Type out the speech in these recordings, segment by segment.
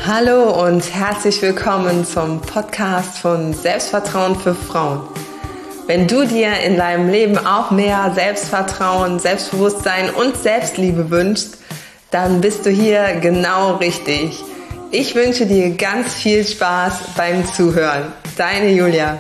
Hallo und herzlich willkommen zum Podcast von Selbstvertrauen für Frauen. Wenn du dir in deinem Leben auch mehr Selbstvertrauen, Selbstbewusstsein und Selbstliebe wünschst, dann bist du hier genau richtig. Ich wünsche dir ganz viel Spaß beim Zuhören. Deine Julia.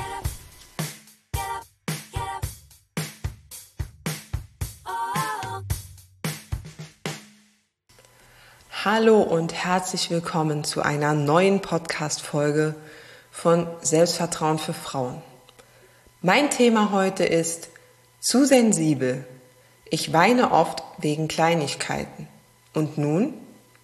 Hallo und herzlich willkommen zu einer neuen Podcast-Folge von Selbstvertrauen für Frauen. Mein Thema heute ist zu sensibel. Ich weine oft wegen Kleinigkeiten. Und nun?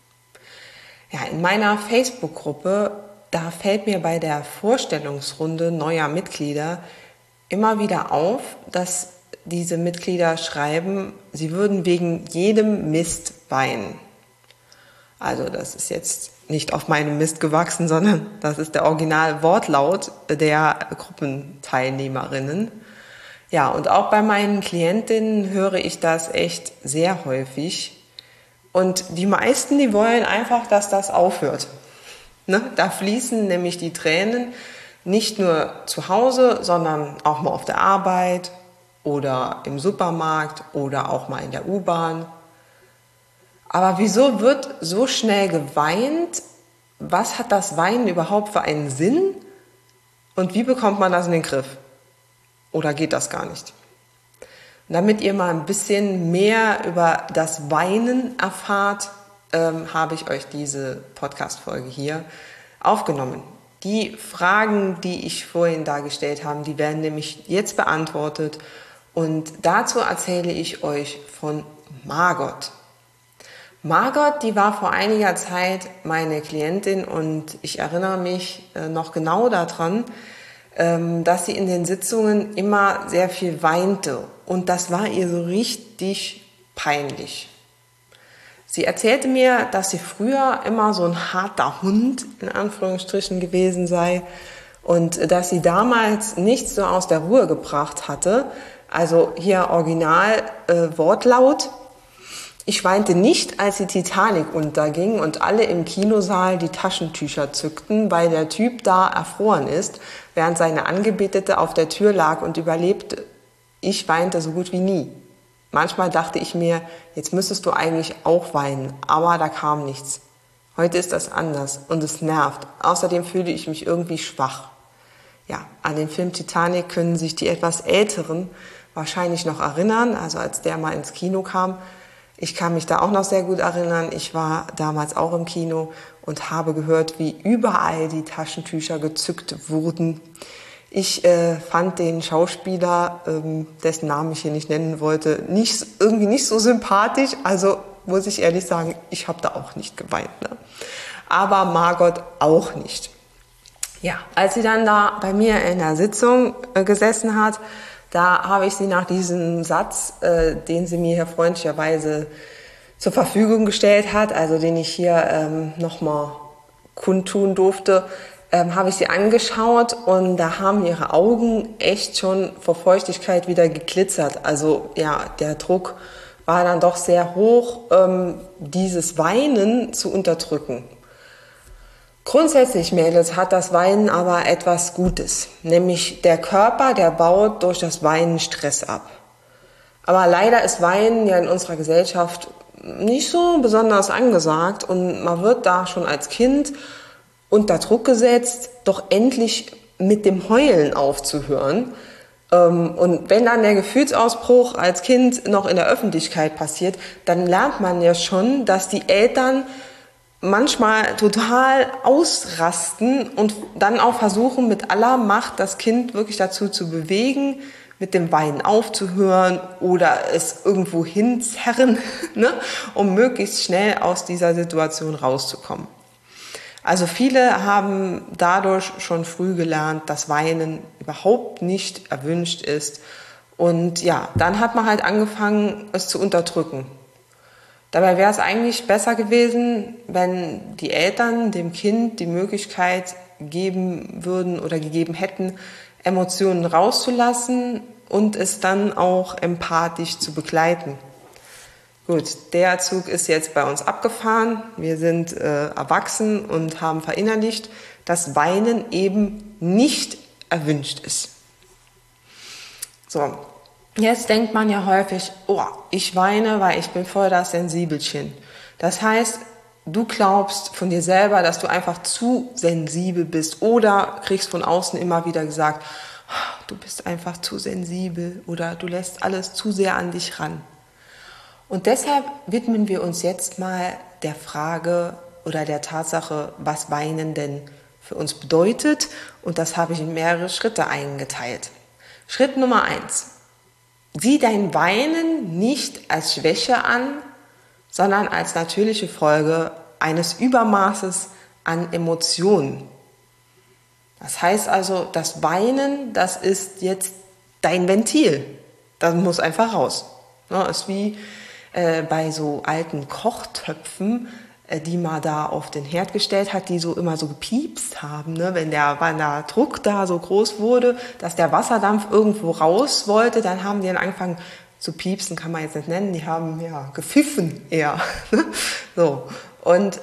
Ja, in meiner Facebook-Gruppe, da fällt mir bei der Vorstellungsrunde neuer Mitglieder immer wieder auf, dass diese Mitglieder schreiben, sie würden wegen jedem Mist weinen. Also das ist jetzt nicht auf meinem Mist gewachsen, sondern das ist der Original-Wortlaut der Gruppenteilnehmerinnen. Ja, und auch bei meinen Klientinnen höre ich das echt sehr häufig. Und die meisten, die wollen einfach, dass das aufhört. Ne? Da fließen nämlich die Tränen nicht nur zu Hause, sondern auch mal auf der Arbeit oder im Supermarkt oder auch mal in der U-Bahn. Aber wieso wird so schnell geweint? Was hat das Weinen überhaupt für einen Sinn? Und wie bekommt man das in den Griff? Oder geht das gar nicht? Und damit ihr mal ein bisschen mehr über das Weinen erfahrt, habe ich euch diese Podcast-Folge hier aufgenommen. Die Fragen, die ich vorhin dargestellt habe, die werden nämlich jetzt beantwortet. Und dazu erzähle ich euch von Margot. Margot, die war vor einiger Zeit meine Klientin und ich erinnere mich noch genau daran, dass sie in den Sitzungen immer sehr viel weinte und das war ihr so richtig peinlich. Sie erzählte mir, dass sie früher immer so ein harter Hund in Anführungsstrichen gewesen sei und dass sie damals nichts so aus der Ruhe gebracht hatte. Also hier Original Wortlaut. Ich weinte nicht, als die Titanic unterging und alle im Kinosaal die Taschentücher zückten, weil der Typ da erfroren ist, während seine Angebetete auf der Tür lag und überlebte. Ich weinte so gut wie nie. Manchmal dachte ich mir, jetzt müsstest du eigentlich auch weinen, aber da kam nichts. Heute ist das anders und es nervt. Außerdem fühle ich mich irgendwie schwach. Ja, an den Film Titanic können sich die etwas Älteren wahrscheinlich noch erinnern, also als der mal ins Kino kam. Ich kann mich da auch noch sehr gut erinnern. Ich war damals auch im Kino und habe gehört, wie überall die Taschentücher gezückt wurden. Ich fand den Schauspieler, dessen Namen ich hier nicht nennen wollte, irgendwie nicht so sympathisch. Also muss ich ehrlich sagen, ich habe da auch nicht geweint. Ne? Aber Margot auch nicht. Ja, als sie dann da bei mir in der Sitzung gesessen hat, da habe ich sie nach diesem Satz, den sie mir hier freundlicherweise zur Verfügung gestellt hat, also den ich hier nochmal kundtun durfte, habe ich sie angeschaut und da haben ihre Augen echt schon vor Feuchtigkeit wieder geglitzert. Also ja, der Druck war dann doch sehr hoch, dieses Weinen zu unterdrücken. Grundsätzlich, Mädels, hat das Weinen aber etwas Gutes, nämlich der Körper, der baut durch das Weinen Stress ab. Aber leider ist Weinen ja in unserer Gesellschaft nicht so besonders angesagt und man wird da schon als Kind unter Druck gesetzt, doch endlich mit dem Heulen aufzuhören. Und wenn dann der Gefühlsausbruch als Kind noch in der Öffentlichkeit passiert, dann lernt man ja schon, dass die Eltern manchmal total ausrasten und dann auch versuchen, mit aller Macht das Kind wirklich dazu zu bewegen, mit dem Weinen aufzuhören oder es irgendwo hinzerren, ne, um möglichst schnell aus dieser Situation rauszukommen. Also viele haben dadurch schon früh gelernt, dass Weinen überhaupt nicht erwünscht ist. Und ja, dann hat man halt angefangen, es zu unterdrücken. Dabei wäre es eigentlich besser gewesen, wenn die Eltern dem Kind die Möglichkeit geben würden oder gegeben hätten, Emotionen rauszulassen und es dann auch empathisch zu begleiten. Gut, der Zug ist jetzt bei uns abgefahren. Wir sind erwachsen und haben verinnerlicht, dass Weinen eben nicht erwünscht ist. So, jetzt denkt man ja häufig, oh, ich weine, weil ich bin voll das Sensibelchen. Das heißt, du glaubst von dir selber, dass du einfach zu sensibel bist oder kriegst von außen immer wieder gesagt, oh, du bist einfach zu sensibel oder du lässt alles zu sehr an dich ran. Und deshalb widmen wir uns jetzt mal der Frage oder der Tatsache, was Weinen denn für uns bedeutet. Und das habe ich in mehrere Schritte eingeteilt. Schritt Nummer 1. Sieh dein Weinen nicht als Schwäche an, sondern als natürliche Folge eines Übermaßes an Emotionen. Das heißt also, das Weinen, das ist jetzt dein Ventil. Das muss einfach raus. Das ist wie bei so alten Kochtöpfen, die man da auf den Herd gestellt hat, die so immer so gepiepst haben, ne? Wenn der Druck da so groß wurde, dass der Wasserdampf irgendwo raus wollte, dann haben die dann angefangen zu piepsen, kann man jetzt nicht nennen, die haben ja gepfiffen eher. So. Und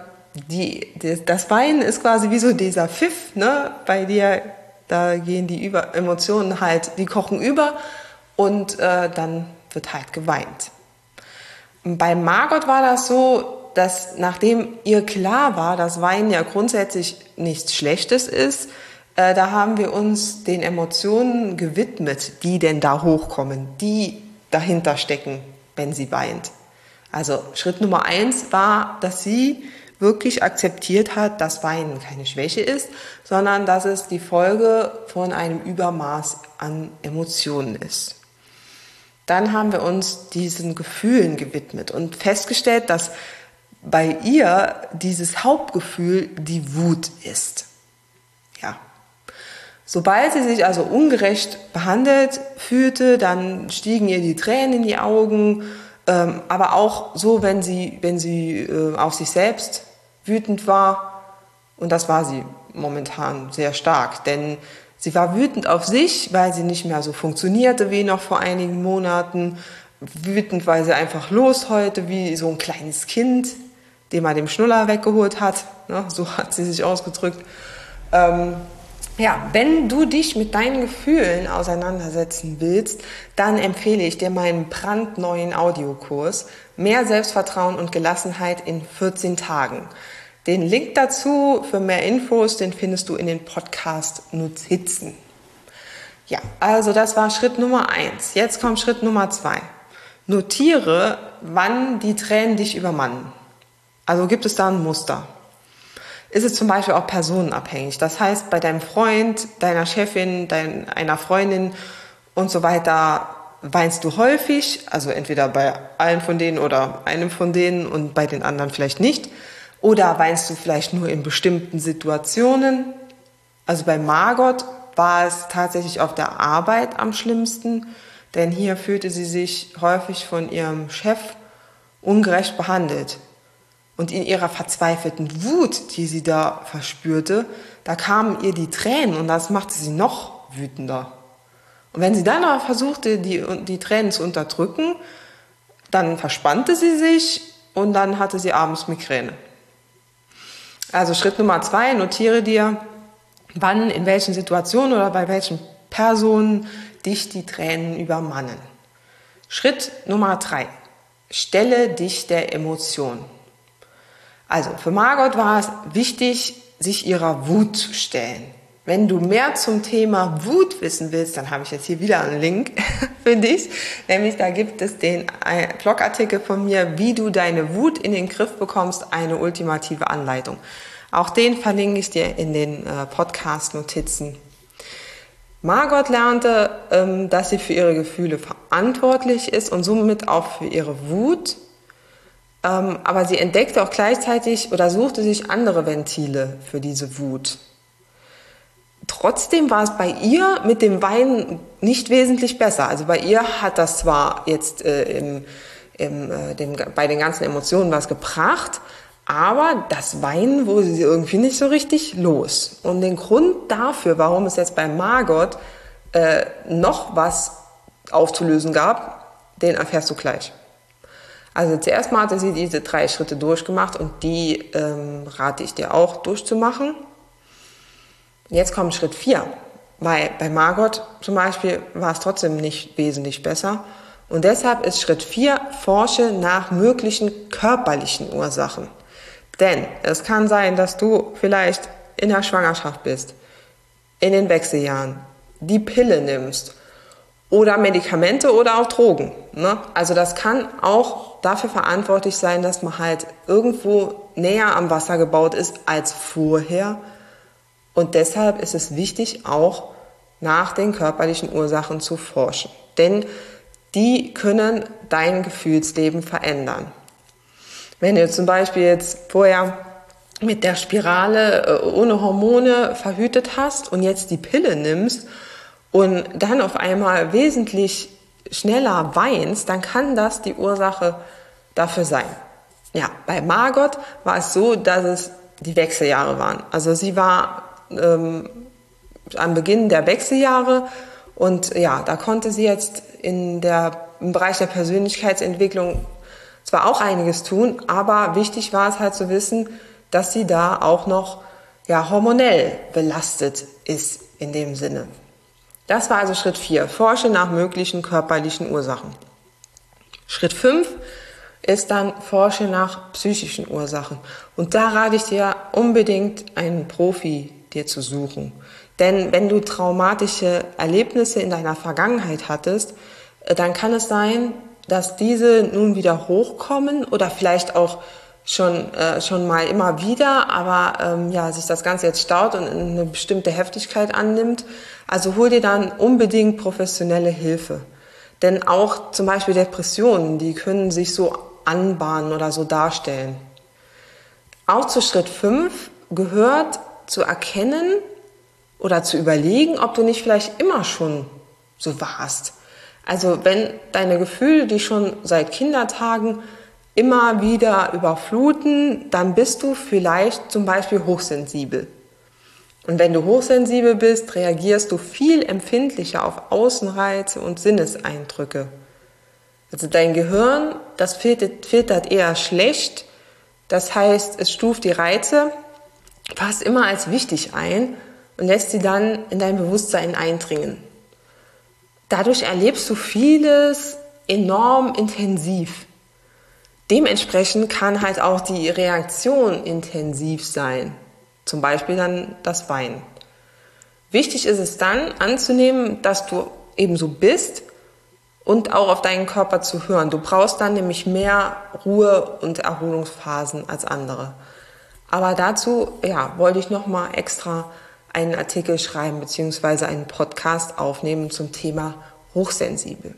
das Weinen ist quasi wie so dieser Pfiff, ne? Bei dir, da gehen die Emotionen halt, die kochen über und dann wird halt geweint. Bei Margot war das so, dass nachdem ihr klar war, dass Weinen ja grundsätzlich nichts Schlechtes ist, da haben wir uns den Emotionen gewidmet, die denn da hochkommen, die dahinter stecken, wenn sie weint. Also Schritt Nummer 1 war, dass sie wirklich akzeptiert hat, dass Weinen keine Schwäche ist, sondern dass es die Folge von einem Übermaß an Emotionen ist. Dann haben wir uns diesen Gefühlen gewidmet und festgestellt, dass bei ihr dieses Hauptgefühl die Wut ist. Ja. Sobald sie sich also ungerecht behandelt fühlte, dann stiegen ihr die Tränen in die Augen, aber auch so, wenn sie auf sich selbst wütend war. Und das war sie momentan sehr stark, denn sie war wütend auf sich, weil sie nicht mehr so funktionierte wie noch vor einigen Monaten. Wütend, weil sie einfach losheulte wie so ein kleines Kind, dem man den Schnuller weggeholt hat. Ne? So hat sie sich ausgedrückt. Wenn du dich mit deinen Gefühlen auseinandersetzen willst, dann empfehle ich dir meinen brandneuen Audiokurs Mehr Selbstvertrauen und Gelassenheit in 14 Tagen. Den Link dazu für mehr Infos, den findest du in den Podcast-Notizen. Ja, also das war Schritt Nummer 1. Jetzt kommt Schritt Nummer 2. Notiere, wann die Tränen dich übermannen. Also gibt es da ein Muster. Ist es zum Beispiel auch personenabhängig. Das heißt, bei deinem Freund, deiner Chefin, einer Freundin und so weiter weinst du häufig, also entweder bei allen von denen oder einem von denen und bei den anderen vielleicht nicht. Oder weinst du vielleicht nur in bestimmten Situationen? Also bei Margot war es tatsächlich auf der Arbeit am schlimmsten, denn hier fühlte sie sich häufig von ihrem Chef ungerecht behandelt. Und in ihrer verzweifelten Wut, die sie da verspürte, da kamen ihr die Tränen und das machte sie noch wütender. Und wenn sie dann aber versuchte, die Tränen zu unterdrücken, dann verspannte sie sich und dann hatte sie abends Migräne. Also Schritt Nummer 2, notiere dir, wann, in welchen Situationen oder bei welchen Personen dich die Tränen übermannen. Schritt Nummer 3, stelle dich der Emotion. Also für Margot war es wichtig, sich ihrer Wut zu stellen. Wenn du mehr zum Thema Wut wissen willst, dann habe ich jetzt hier wieder einen Link für dich. Nämlich da gibt es den Blogartikel von mir, wie du deine Wut in den Griff bekommst, eine ultimative Anleitung. Auch den verlinke ich dir in den Podcast-Notizen. Margot lernte, dass sie für ihre Gefühle verantwortlich ist und somit auch für ihre Wut. Aber sie entdeckte auch gleichzeitig oder suchte sich andere Ventile für diese Wut. Trotzdem war es bei ihr mit dem Weinen nicht wesentlich besser. Also bei ihr hat das zwar jetzt bei den ganzen Emotionen was gebracht, aber das Weinen wurde sie irgendwie nicht so richtig los. Und den Grund dafür, warum es jetzt bei Margot noch was aufzulösen gab, den erfährst du gleich. Also zuerst mal hatte sie diese 3 Schritte durchgemacht und die rate ich dir auch durchzumachen. Jetzt kommt Schritt 4. Bei Margot zum Beispiel war es trotzdem nicht wesentlich besser. Und deshalb ist Schritt 4, forsche nach möglichen körperlichen Ursachen. Denn es kann sein, dass du vielleicht in der Schwangerschaft bist, in den Wechseljahren, die Pille nimmst oder Medikamente oder auch Drogen. Ne? Also das kann auch dafür verantwortlich sein, dass man halt irgendwo näher am Wasser gebaut ist als vorher. Und deshalb ist es wichtig, auch nach den körperlichen Ursachen zu forschen. Denn die können dein Gefühlsleben verändern. Wenn du zum Beispiel jetzt vorher mit der Spirale ohne Hormone verhütet hast und jetzt die Pille nimmst und dann auf einmal wesentlich schneller weinst, dann kann das die Ursache dafür sein. Ja, bei Margot war es so, dass es die Wechseljahre waren. Also sie war am Beginn der Wechseljahre und ja, da konnte sie jetzt im Bereich der Persönlichkeitsentwicklung zwar auch einiges tun, aber wichtig war es halt zu wissen, dass sie da auch noch hormonell belastet ist in dem Sinne. Das war also Schritt 4, forsche nach möglichen körperlichen Ursachen. Schritt 5 ist dann forsche nach psychischen Ursachen. Und da rate ich dir unbedingt einen Profi dir zu suchen. Denn wenn du traumatische Erlebnisse in deiner Vergangenheit hattest, dann kann es sein, dass diese nun wieder hochkommen oder vielleicht auch schon mal immer wieder, aber sich das Ganze jetzt staut und eine bestimmte Heftigkeit annimmt. Also hol dir dann unbedingt professionelle Hilfe. Denn auch zum Beispiel Depressionen, die können sich so anbahnen oder so darstellen. Auch zu Schritt 5 gehört zu erkennen oder zu überlegen, ob du nicht vielleicht immer schon so warst. Also wenn deine Gefühle dich schon seit Kindertagen immer wieder überfluten, dann bist du vielleicht zum Beispiel hochsensibel. Und wenn du hochsensibel bist, reagierst du viel empfindlicher auf Außenreize und Sinneseindrücke. Also dein Gehirn, das filtert eher schlecht. Das heißt, es stuft die Reize fast immer als wichtig ein und lässt sie dann in dein Bewusstsein eindringen. Dadurch erlebst du vieles enorm intensiv. Dementsprechend kann halt auch die Reaktion intensiv sein. Zum Beispiel dann das Weinen. Wichtig ist es dann anzunehmen, dass du eben so bist und auch auf deinen Körper zu hören. Du brauchst dann nämlich mehr Ruhe- und Erholungsphasen als andere. Aber dazu wollte ich nochmal extra einen Artikel schreiben bzw. einen Podcast aufnehmen zum Thema hochsensibel.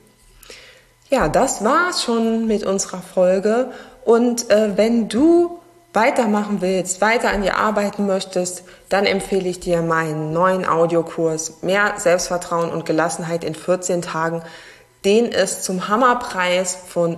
Ja, das war's schon mit unserer Folge. Und wenn du weitermachen willst, weiter an dir arbeiten möchtest, dann empfehle ich dir meinen neuen Audiokurs Mehr Selbstvertrauen und Gelassenheit in 14 Tagen, den es zum Hammerpreis von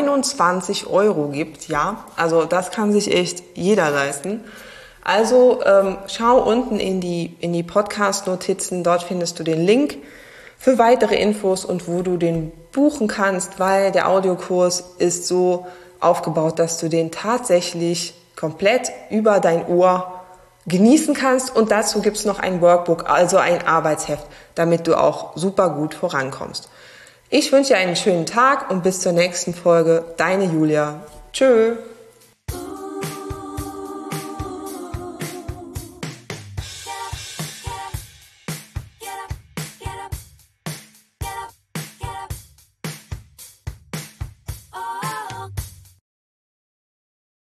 29 € gibt. Ja, also das kann sich echt jeder leisten. Also schau unten in die Podcast-Notizen, dort findest du den Link für weitere Infos und wo du den buchen kannst, weil der Audiokurs ist so aufgebaut, dass du den tatsächlich komplett über dein Ohr genießen kannst und dazu gibt es noch ein Workbook, also ein Arbeitsheft, damit du auch super gut vorankommst. Ich wünsche dir einen schönen Tag und bis zur nächsten Folge. Deine Julia. Tschö.